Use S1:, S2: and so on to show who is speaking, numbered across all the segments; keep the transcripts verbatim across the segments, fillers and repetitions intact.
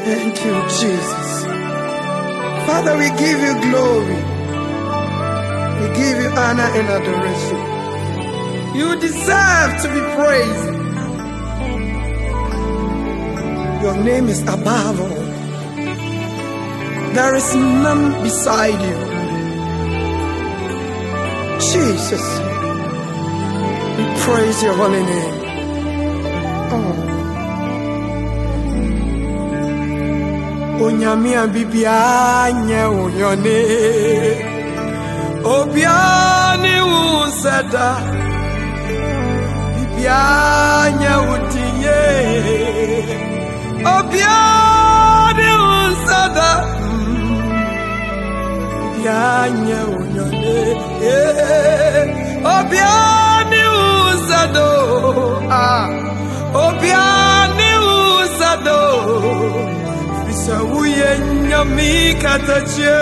S1: Thank you, Jesus. Father, we give you glory. We give you honor and adoration. You deserve to be praised. Your name is above all. There is none beside you. Jesus, we praise your holy name. Oh. Onyamia bibia nye onyone Obiani usada Bibia nye utiye Obiani usada Bibia nye onyone Obiani usado Obiani usado Sa uye nyami katache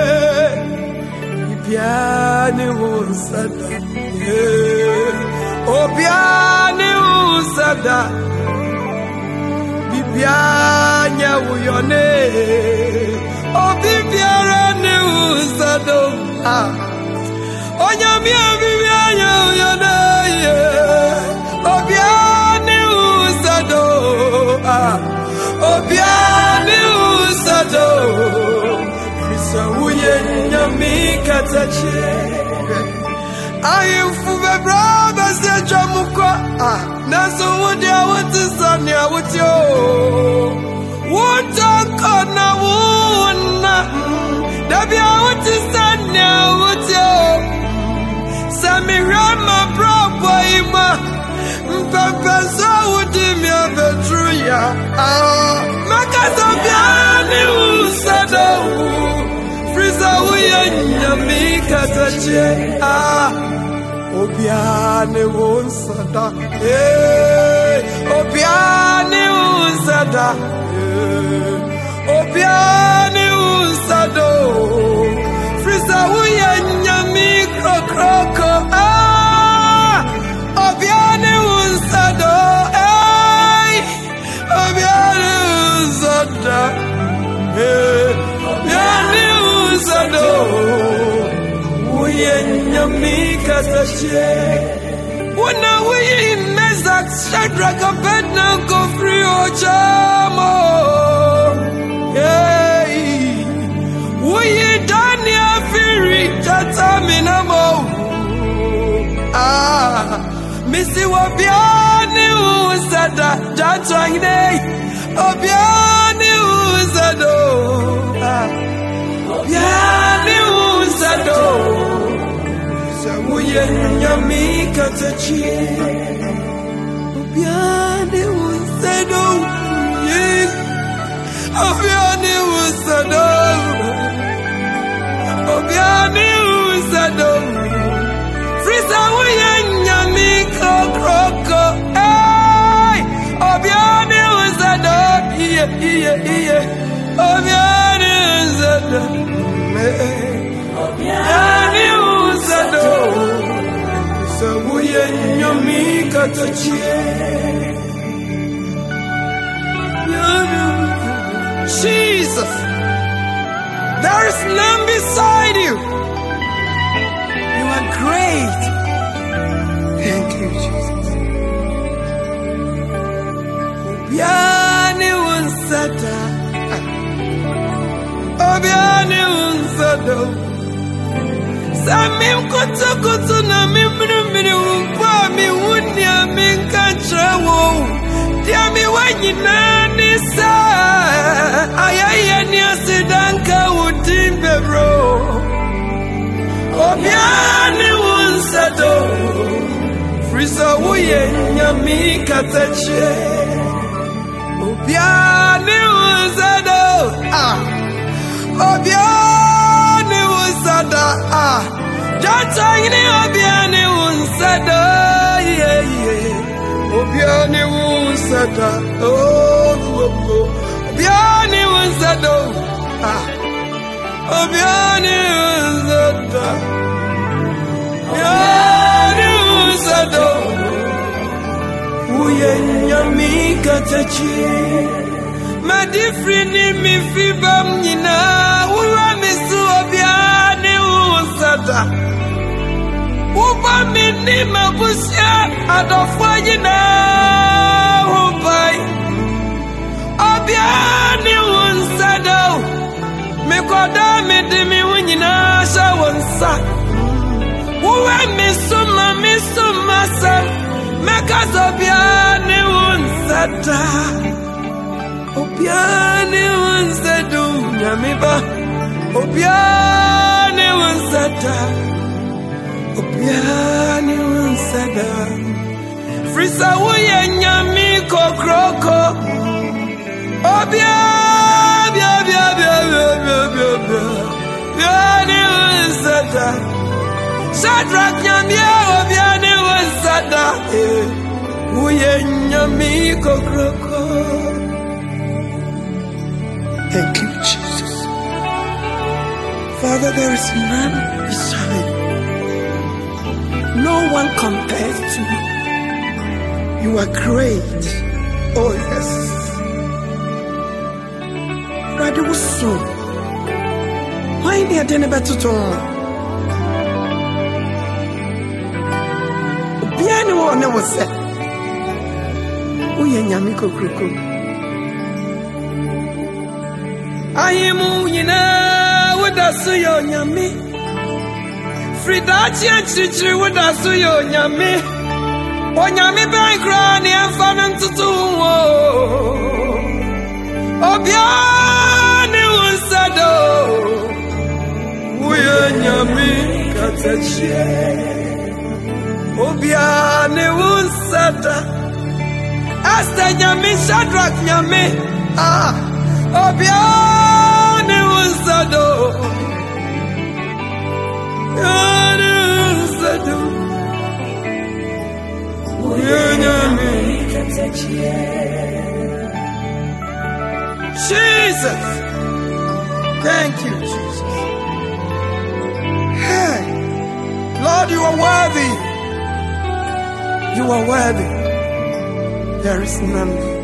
S1: Bibiane usada Obiane usada Bibiane uyone Obibiane usado Onyami bibiane uyone Obiane usado Obiane usado Krisa uye nyami katache Ayufu bebraba se jamukwa Naso wudi awuti sani awuti o Wutaka na wuna Dabi awuti sani awuti o Sami rama brabwa ima Mpepesa wudi miya betruya Makaza biani usado Friza uye nyami katache Obiani usada Obiani usada Obiani usado Friza uye nyami krokroko Obiani usado Obiani usada Obiani usado Uye nyami katache Wana uye Meshach Shadrach Abednego free ochamo Uye Daniel firi tataminamo Ah Misi wabiani usada Jatwangine Obiani usado Obiani usado Uye nyami katachi Obiani usado Obiani usado Obiani usado Friza uye nyami kroko Obiani usado Iye iye iye Obiani usado Obiani usado Uye nyami katache Jesus, there is none beside you. You are great. Thank you, Jesus. Obiani unsada Obiani unsado Samim kutu kutu na mimri miri umpa mi wunya minkatrawo Dia mi wanyi nani sa Ayaya ni asidanka udimbe bro Obiani unsado Friza uye nyami katache Obiani unsado Ah Obiani unsada Ah Jatangini Obiani unsada Yeah yeah Obiani unsada Oh oh oh Obiani unsado Ah Obiani unsada Obiani unsado Uye nyami katachi My different me fibam nina ura me so obia ne unsada uba me ni mabusia adofo nyina ubai obia ne unsada me koda me de me nyina sha wonsa uwe me so ma me so masa me kazobia ne unsada Obiane wansado nyamiba Obiane wansada Obiane wansada Frisa woye nyami kokroko Obia bia bia bia bia bia bia bia Obiane wansada Shadrach nyami Obiane wansada Woye nyami kokroko. Thank you, Jesus. Father, there is none beside you. No one compares to you. You are great. Oh, yes. Rather was so. Why did I never to talk? Piano never said. We are Yamiko Kruko. I am Yina with a suyo yami. Fridachi and Chichi with a suyo yami. When yami by granny and fanan to two. Obiani unsado. We are yami katachi. Obiani unsada. Asta yami Shadrach yami. Ah. Obiani unsado, Obiani unsado, Jesus, thank you, Jesus. Hey, Lord, you are worthy. You are worthy. There is none.